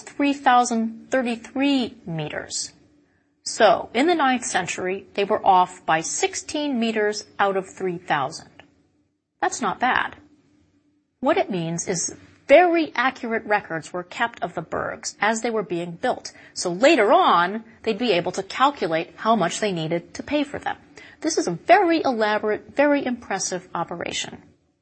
3,033 meters. So, in the 9th century, they were off by 16 meters out of 3,000. That's not bad. What it means is very accurate records were kept of the burgs as they were being built. So later on, they'd be able to calculate how much they needed to pay for them. This is a very elaborate, very impressive operation.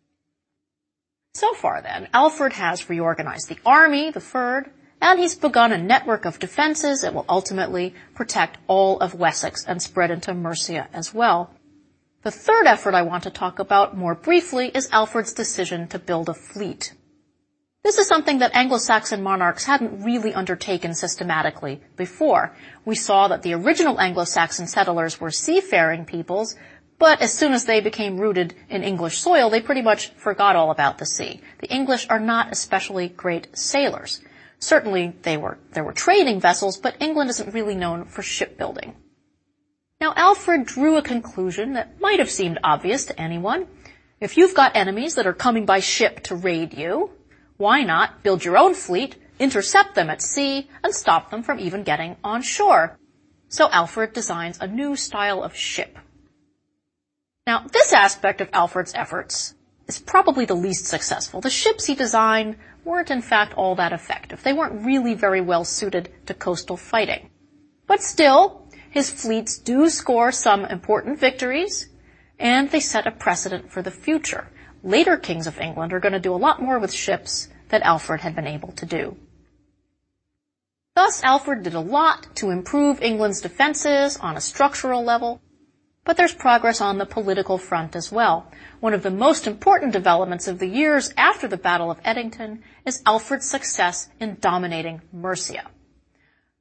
So far then, Alfred has reorganized the army, the Fyrd, and he's begun a network of defenses that will ultimately protect all of Wessex and spread into Mercia as well. The third effort I want to talk about more briefly is Alfred's decision to build a fleet. This is something that Anglo-Saxon monarchs hadn't really undertaken systematically before. We saw that the original Anglo-Saxon settlers were seafaring peoples, but as soon as they became rooted in English soil, they pretty much forgot all about the sea. The English are not especially great sailors. Certainly there were trading vessels, but England isn't really known for shipbuilding. Now Alfred drew a conclusion that might have seemed obvious to anyone. If you've got enemies that are coming by ship to raid you, why not build your own fleet, intercept them at sea, and stop them from even getting on shore? So Alfred designs a new style of ship. Now, this aspect of Alfred's efforts is probably the least successful. The ships he designed weren't in fact all that effective. They weren't really very well suited to coastal fighting. But still, his fleets do score some important victories, and they set a precedent for the future. Later kings of England are going to do a lot more with ships than Alfred had been able to do. Thus, Alfred did a lot to improve England's defenses on a structural level, but there's progress on the political front as well. One of the most important developments of the years after the Battle of Edington is Alfred's success in dominating Mercia.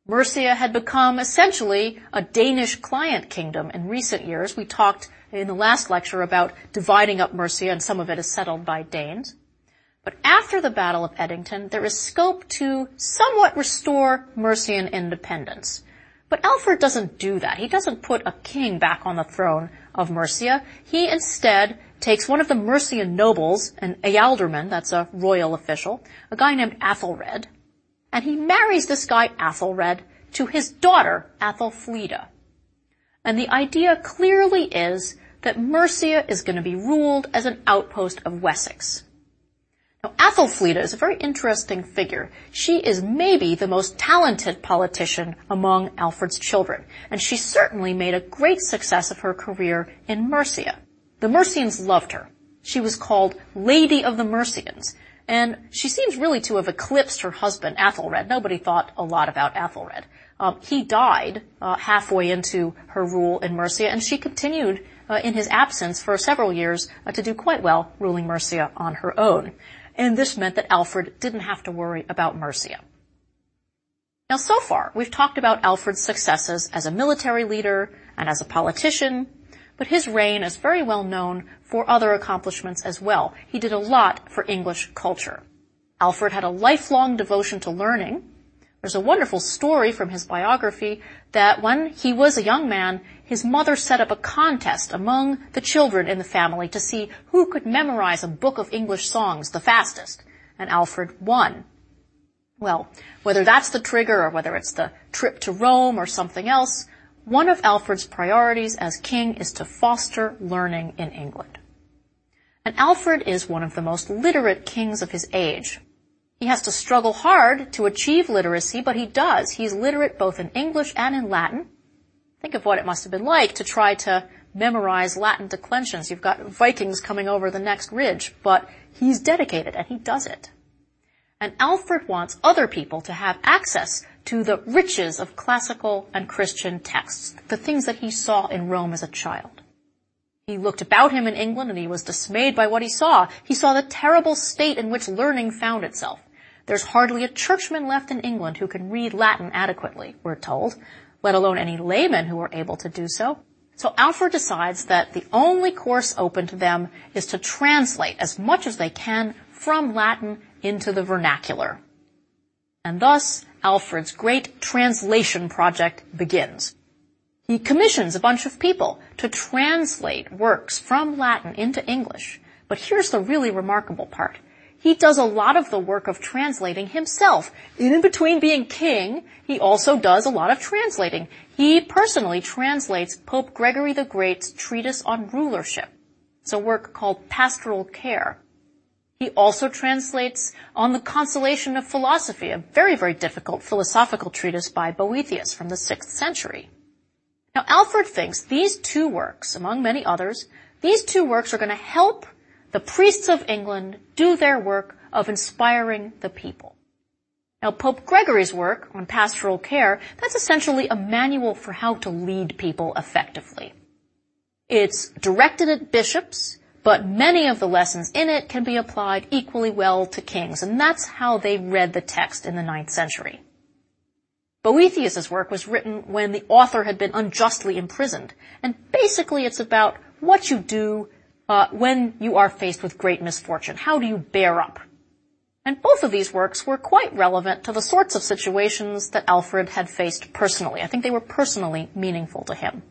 Mercia had become essentially a Danish client kingdom in recent years. We talked in the last lecture about dividing up Mercia, and some of it is settled by Danes. But after the Battle of Edington, there is scope to somewhat restore Mercian independence. But Alfred doesn't do that. He doesn't put a king back on the throne of Mercia. He instead takes one of the Mercian nobles, an ealdorman, that's a royal official, a guy named Athelred, and he marries this guy Athelred to his daughter, Athelfleda. And the idea clearly is that Mercia is going to be ruled as an outpost of Wessex. Now, Athelfleda is a very interesting figure. She is maybe the most talented politician among Alfred's children, and she certainly made a great success of her career in Mercia. The Mercians loved her. She was called Lady of the Mercians, and she seems really to have eclipsed her husband, Athelred. Nobody thought a lot about Athelred. He died halfway into her rule in Mercia, and she continued in his absence for several years to do quite well ruling Mercia on her own. And this meant that Alfred didn't have to worry about Mercia. Now, so far, we've talked about Alfred's successes as a military leader and as a politician, but his reign is very well known for other accomplishments as well. He did a lot for English culture. Alfred had a lifelong devotion to learning. There's a wonderful story from his biography that when he was a young man, his mother set up a contest among the children in the family to see who could memorize a book of English songs the fastest, and Alfred won. Well, whether that's the trigger or whether it's the trip to Rome or something else, one of Alfred's priorities as king is to foster learning in England. And Alfred is one of the most literate kings of his age. He has to struggle hard to achieve literacy, but he does. He's literate both in English and in Latin. Think of what it must have been like to try to memorize Latin declensions. You've got Vikings coming over the next ridge, but he's dedicated and he does it. And Alfred wants other people to have access to the riches of classical and Christian texts, the things that he saw in Rome as a child. He looked about him in England and he was dismayed by what he saw. He saw the terrible state in which learning found itself. There's hardly a churchman left in England who can read Latin adequately, we're told, let alone any laymen who are able to do so. So Alfred decides that the only course open to them is to translate as much as they can from Latin into the vernacular. And thus, Alfred's great translation project begins. He commissions a bunch of people to translate works from Latin into English. But here's the really remarkable part. He does a lot of the work of translating himself. In between being king, he also does a lot of translating. He personally translates Pope Gregory the Great's treatise on rulership. It's a work called Pastoral Care. He also translates On the Consolation of Philosophy, a very, very difficult philosophical treatise by Boethius from the 6th century. Now, Alfred thinks these two works, among many others, these two works are going to help the priests of England do their work of inspiring the people. Now, Pope Gregory's work on pastoral care, that's essentially a manual for how to lead people effectively. It's directed at bishops, but many of the lessons in it can be applied equally well to kings, and that's how they read the text in the 9th century. Boethius's work was written when the author had been unjustly imprisoned, and basically it's about what you do when you are faced with great misfortune. How do you bear up? And both of these works were quite relevant to the sorts of situations that Alfred had faced personally. I think they were personally meaningful to him.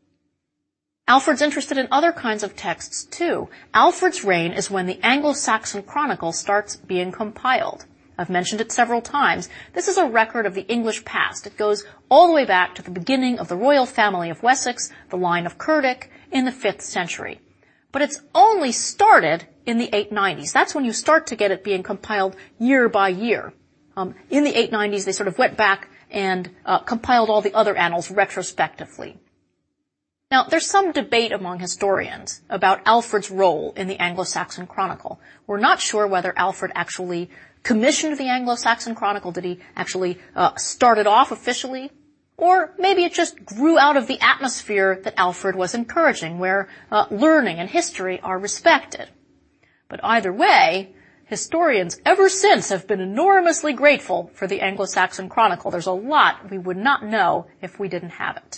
Alfred's interested in other kinds of texts too. Alfred's reign is when the Anglo-Saxon Chronicle starts being compiled. I've mentioned it several times. This is a record of the English past. It goes all the way back to the beginning of the royal family of Wessex, the line of Cerdic, in the 5th century. But it's only started in the 890s. That's when you start to get it being compiled year by year. In the 890s, they sort of went back and compiled all the other annals retrospectively. Now, there's some debate among historians about Alfred's role in the Anglo-Saxon Chronicle. We're not sure whether Alfred actually commissioned the Anglo-Saxon Chronicle. Did he actually start it off officially? Or maybe it just grew out of the atmosphere that Alfred was encouraging, where learning and history are respected. But either way, historians ever since have been enormously grateful for the Anglo-Saxon Chronicle. There's a lot we would not know if we didn't have it.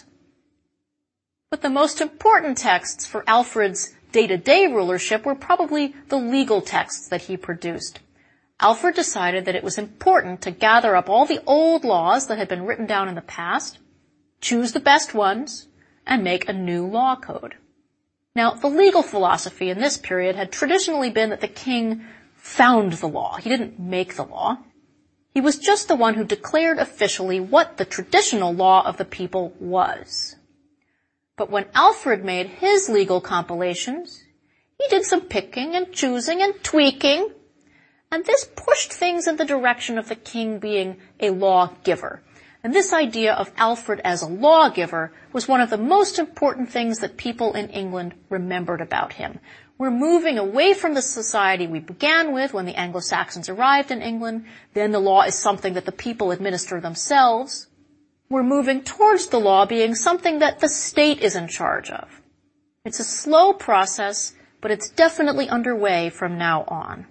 But the most important texts for Alfred's day-to-day rulership were probably the legal texts that he produced. Alfred decided that it was important to gather up all the old laws that had been written down in the past, choose the best ones, and make a new law code. Now, the legal philosophy in this period had traditionally been that the king found the law. He didn't make the law. He was just the one who declared officially what the traditional law of the people was. But when Alfred made his legal compilations, he did some picking and choosing and tweaking, and this pushed things in the direction of the king being a lawgiver. And this idea of Alfred as a lawgiver was one of the most important things that people in England remembered about him. We're moving away from the society we began with when the Anglo-Saxons arrived in England. Then the law is something that the people administer themselves. We're moving towards the law being something that the state is in charge of. It's a slow process, but it's definitely underway from now on.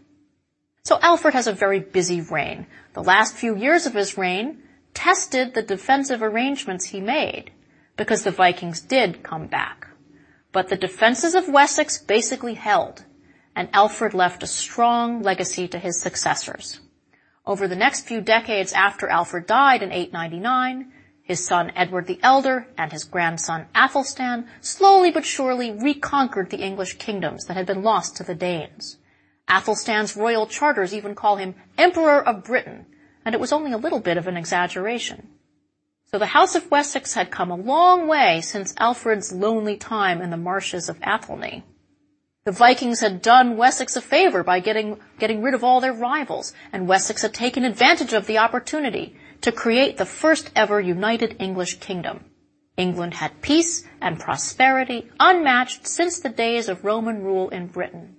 So Alfred has a very busy reign. The last few years of his reign tested the defensive arrangements he made, because the Vikings did come back. But the defenses of Wessex basically held, and Alfred left a strong legacy to his successors. Over the next few decades after Alfred died in 899, his son Edward the Elder and his grandson Athelstan slowly but surely reconquered the English kingdoms that had been lost to the Danes. Athelstan's royal charters even call him Emperor of Britain, and it was only a little bit of an exaggeration. So the House of Wessex had come a long way since Alfred's lonely time in the marshes of Athelney. The Vikings had done Wessex a favor by getting rid of all their rivals, and Wessex had taken advantage of the opportunity to create the first ever united English kingdom. England had peace and prosperity unmatched since the days of Roman rule in Britain.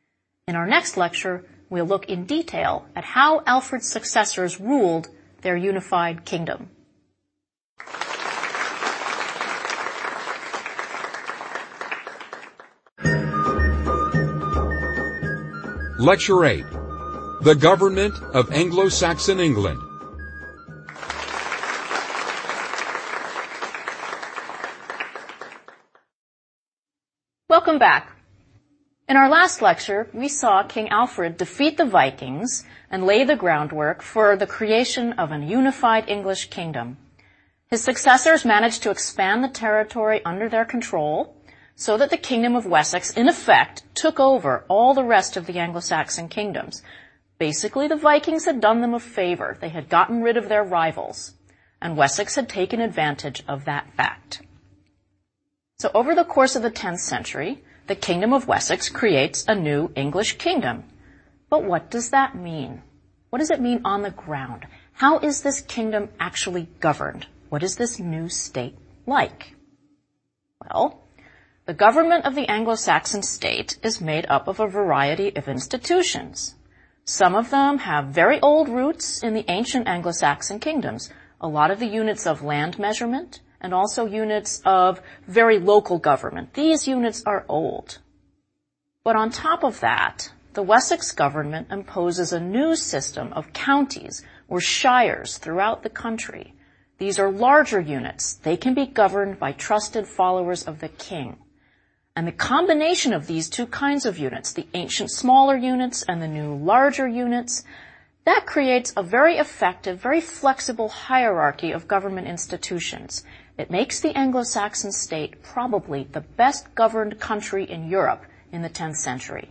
In our next lecture, we'll look in detail at how Alfred's successors ruled their unified kingdom. Lecture 8. The Government of Anglo-Saxon England. Welcome back. In our last lecture, we saw King Alfred defeat the Vikings and lay the groundwork for the creation of a unified English kingdom. His successors managed to expand the territory under their control so that the Kingdom of Wessex, in effect, took over all the rest of the Anglo-Saxon kingdoms. Basically, the Vikings had done them a favor. They had gotten rid of their rivals, and Wessex had taken advantage of that fact. So over the course of the 10th century, the Kingdom of Wessex creates a new English kingdom. But what does that mean? What does it mean on the ground? How is this kingdom actually governed? What is this new state like? Well, the government of the Anglo-Saxon state is made up of a variety of institutions. Some of them have very old roots in the ancient Anglo-Saxon kingdoms. A lot of the units of land measurement, and also units of very local government. These units are old. But on top of that, the Wessex government imposes a new system of counties or shires throughout the country. These are larger units. They can be governed by trusted followers of the king. And the combination of these two kinds of units, the ancient smaller units and the new larger units, that creates a very effective, very flexible hierarchy of government institutions. It makes the Anglo-Saxon state probably the best governed country in Europe in the 10th century.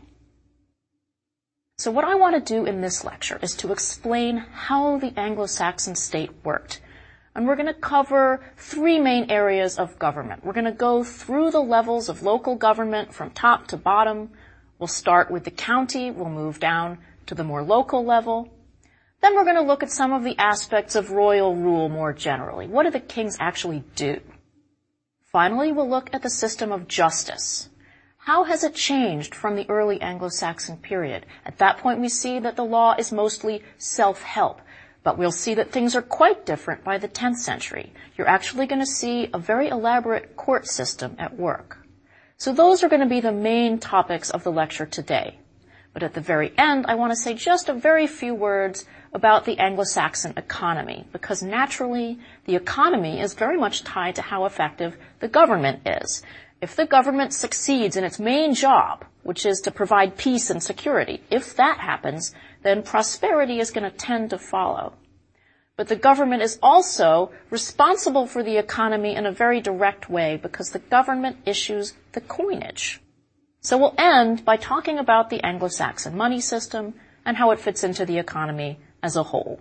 So what I want to do in this lecture is to explain how the Anglo-Saxon state worked. And we're going to cover three main areas of government. We're going to go through the levels of local government from top to bottom. We'll start with the county. We'll move down to the more local level. Then we're going to look at some of the aspects of royal rule more generally. What do the kings actually do? Finally, we'll look at the system of justice. How has it changed from the early Anglo-Saxon period? At that point, we see that the law is mostly self-help, but we'll see that things are quite different by the 10th century. You're actually going to see a very elaborate court system at work. So those are going to be the main topics of the lecture today. But at the very end, I want to say just a very few words about the Anglo-Saxon economy, because naturally, the economy is very much tied to how effective the government is. If the government succeeds in its main job, which is to provide peace and security, if that happens, then prosperity is going to tend to follow. But the government is also responsible for the economy in a very direct way because the government issues the coinage. So we'll end by talking about the Anglo-Saxon money system and how it fits into the economy as a whole.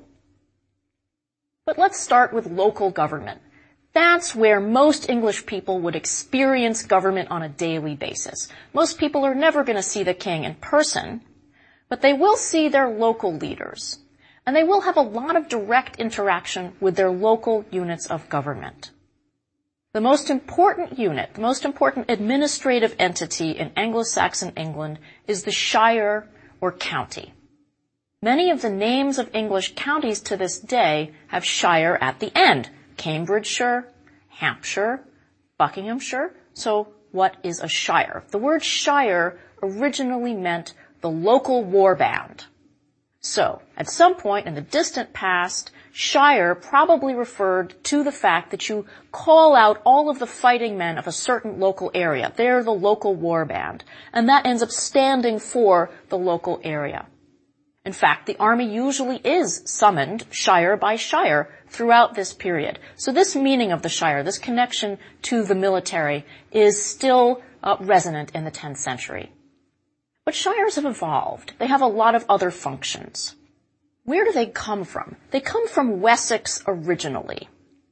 But let's start with local government. That's where most English people would experience government on a daily basis. Most people are never going to see the king in person, but they will see their local leaders, and they will have a lot of direct interaction with their local units of government. The most important unit, the most important administrative entity in Anglo-Saxon England is the shire or county. Many of the names of English counties to this day have shire at the end. Cambridgeshire, Hampshire, Buckinghamshire. So what is a shire? The word shire originally meant the local war band. So, at some point in the distant past, shire probably referred to the fact that you call out all of the fighting men of a certain local area. They're the local war band. And that ends up standing for the local area. In fact, the army usually is summoned shire by shire throughout this period. So this meaning of the shire, this connection to the military, is still resonant in the 10th century. But shires have evolved. They have a lot of other functions. Where do they come from? They come from Wessex originally.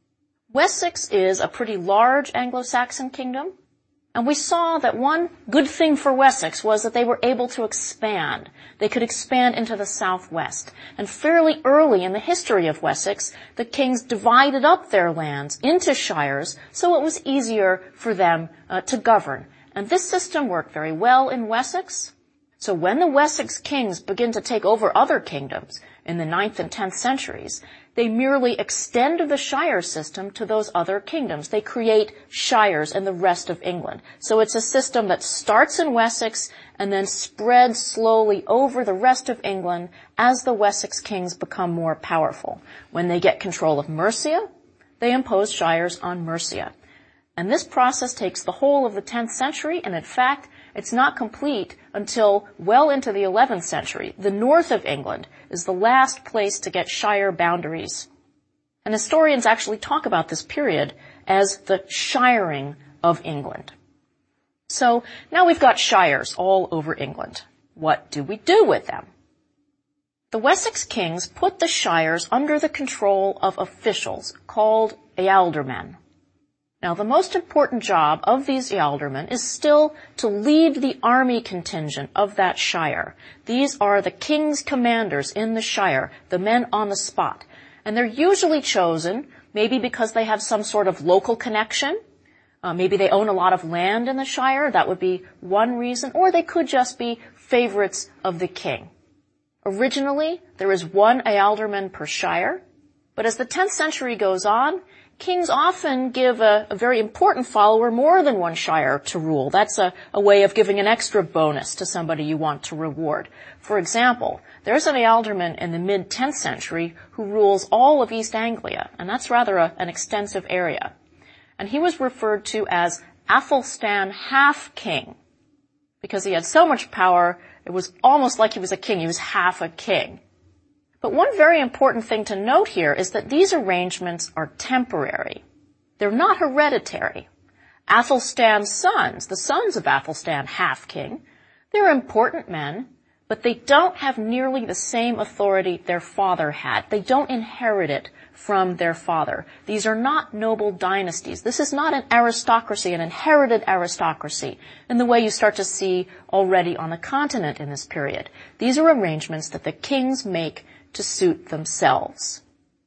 Wessex is a pretty large Anglo-Saxon kingdom, and we saw that one good thing for Wessex was that they were able to expand. They could expand into the southwest. And fairly early in the history of Wessex, the kings divided up their lands into shires, so it was easier for them to govern. And this system worked very well in Wessex. So when the Wessex kings begin to take over other kingdoms in the 9th and 10th centuries, they merely extend the shire system to those other kingdoms. They create shires in the rest of England. So it's a system that starts in Wessex and then spreads slowly over the rest of England as the Wessex kings become more powerful. When they get control of Mercia, they impose shires on Mercia. And this process takes the whole of the 10th century, and in fact, it's not complete until well into the 11th century. The north of England is the last place to get shire boundaries. And historians actually talk about this period as the shiring of England. So now we've got shires all over England. What do we do with them? The Wessex kings put the shires under the control of officials called ealdormen. Now, the most important job of these ealdormen is still to lead the army contingent of that shire. These are the king's commanders in the shire, the men on the spot. And they're usually chosen maybe because they have some sort of local connection. Maybe they own a lot of land in the shire. That would be one reason. Or they could just be favorites of the king. Originally, there is one ealdorman per shire. But as the 10th century goes on, kings often give a very important follower more than one shire to rule. That's a way of giving an extra bonus to somebody you want to reward. For example, there's an ealdorman in the mid-10th century who rules all of East Anglia, and that's rather an extensive area. And he was referred to as Athelstan Half-King, because he had so much power, it was almost like he was a king. He was half a king. But one very important thing to note here is that these arrangements are temporary. They're not hereditary. Athelstan's sons, the sons of Athelstan Half-King, they're important men, but they don't have nearly the same authority their father had. They don't inherit it from their father. These are not noble dynasties. This is not an aristocracy, an inherited aristocracy, in the way you start to see already on the continent in this period. These are arrangements that the kings make to suit themselves.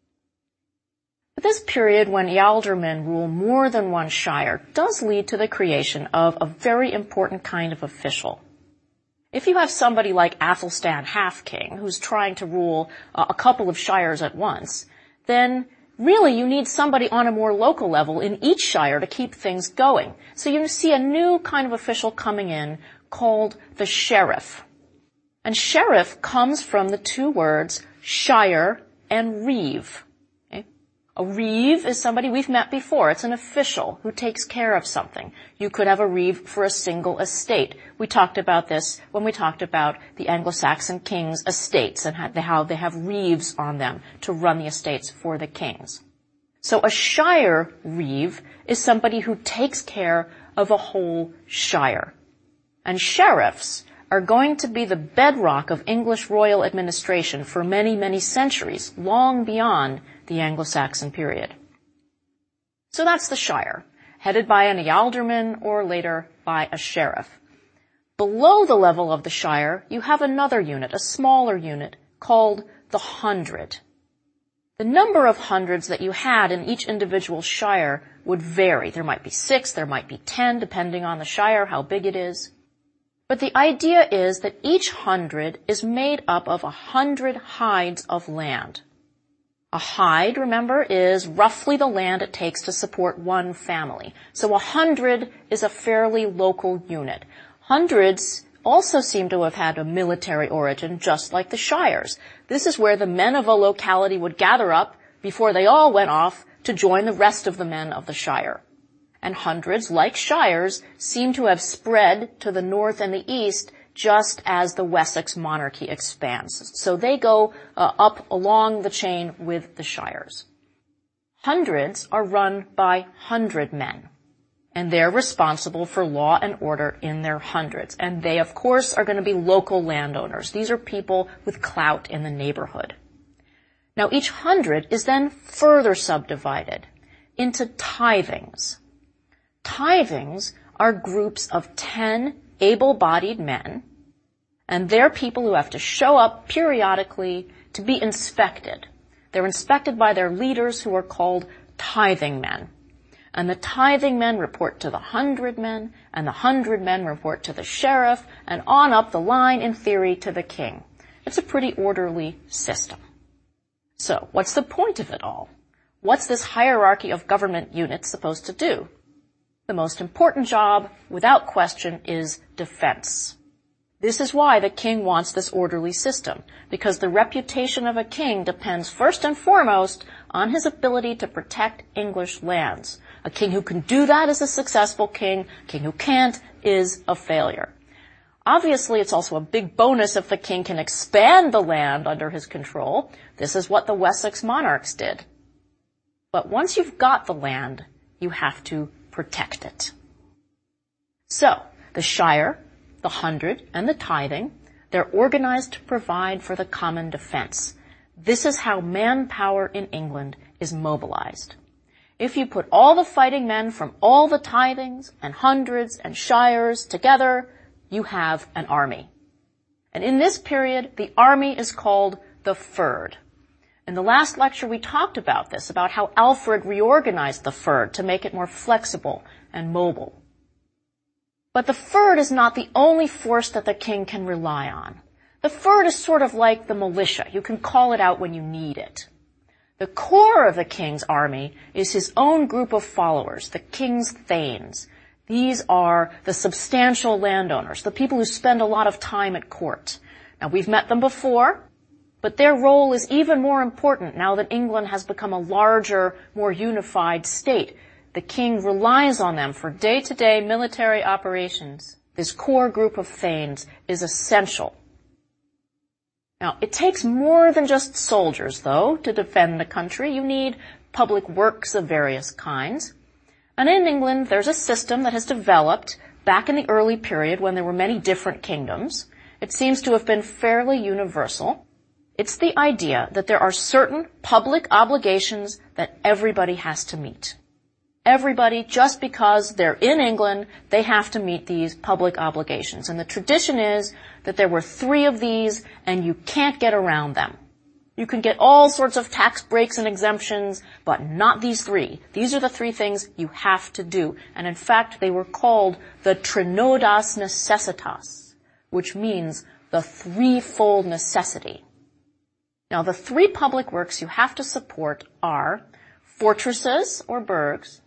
But this period when ealdormen rule more than one shire does lead to the creation of a very important kind of official. If you have somebody like Athelstan Half-King who's trying to rule a couple of shires at once, then really you need somebody on a more local level in each shire to keep things going. So you see a new kind of official coming in called the sheriff. And sheriff comes from the two words shire and reeve. Okay? A reeve is somebody we've met before. It's an official who takes care of something. You could have a reeve for a single estate. We talked about this when we talked about the Anglo-Saxon kings' estates and how they have reeves on them to run the estates for the kings. So a shire reeve is somebody who takes care of a whole shire. And sheriffs are going to be the bedrock of English royal administration for many, many centuries, long beyond the Anglo-Saxon period. So that's the shire, headed by an ealdorman or later by a sheriff. Below the level of the shire, you have another unit, a smaller unit, called the hundred. The number of hundreds that you had in each individual shire would vary. There might be 6, there might be 10, depending on the shire, how big it is. But the idea is that each hundred is made up of 100 hides of land. A hide, remember, is roughly the land it takes to support one family. So 100 is a fairly local unit. Hundreds also seem to have had a military origin, just like the shires. This is where the men of a locality would gather up before they all went off to join the rest of the men of the shire. And hundreds, like shires, seem to have spread to the north and the east just as the Wessex monarchy expands. So they go up along the chain with the shires. Hundreds are run by 100 men. And they're responsible for law and order in their hundreds. And they, of course, are going to be local landowners. These are people with clout in the neighborhood. Now, each hundred is then further subdivided into tithings. Tithings are groups of 10 able-bodied men, and they're people who have to show up periodically to be inspected. They're inspected by their leaders, who are called tithing men. And the tithing men report to the 100 men, and the 100 men report to the sheriff, and on up the line, in theory, to the king. It's a pretty orderly system. So, what's the point of it all? What's this hierarchy of government units supposed to do? The most important job, without question, is defense. This is why the king wants this orderly system, because the reputation of a king depends first and foremost on his ability to protect English lands. A king who can do that is a successful king. A king who can't is a failure. Obviously, it's also a big bonus if the king can expand the land under his control. This is what the Wessex monarchs did. But once you've got the land, you have to protect it. So, the shire, the hundred, and the tithing, they're organized to provide for the common defense. This is how manpower in England is mobilized. If you put all the fighting men from all the tithings and hundreds and shires together, you have an army. And in this period, the army is called the fyrd. In the last lecture, we talked about this, about how Alfred reorganized the fyrd to make it more flexible and mobile. But the fyrd is not the only force that the king can rely on. The fyrd is sort of like the militia. You can call it out when you need it. The core of the king's army is his own group of followers, the king's thanes. These are the substantial landowners, the people who spend a lot of time at court. Now, we've met them before, but their role is even more important now that England has become a larger, more unified state. The king relies on them for day-to-day military operations. This core group of thanes is essential. Now, it takes more than just soldiers, though, to defend the country. You need public works of various kinds. And in England, there's a system that has developed back in the early period when there were many different kingdoms. It seems to have been fairly universal. It's the idea that there are certain public obligations that everybody has to meet. Everybody, just because they're in England, they have to meet these public obligations. And the tradition is that there were 3 of these, and you can't get around them. You can get all sorts of tax breaks and exemptions, but not these 3. These are the 3 things you have to do. And in fact, they were called the trinodas necessitas, which means the threefold necessity. Now, the 3 public works you have to support are fortresses or burghs,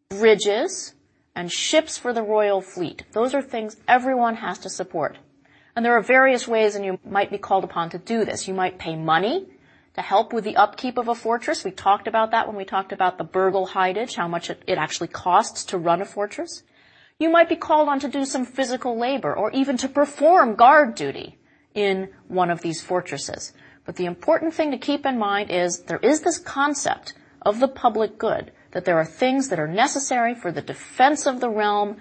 bridges, and ships for the royal fleet. Those are things everyone has to support. And there are various ways, and you might be called upon to do this. You might pay money to help with the upkeep of a fortress. We talked about that when we talked about the burgle hidage, how much it actually costs to run a fortress. You might be called on to do some physical labor or even to perform guard duty in one of these fortresses. But the important thing to keep in mind is there is this concept of the public good, that there are things that are necessary for the defense of the realm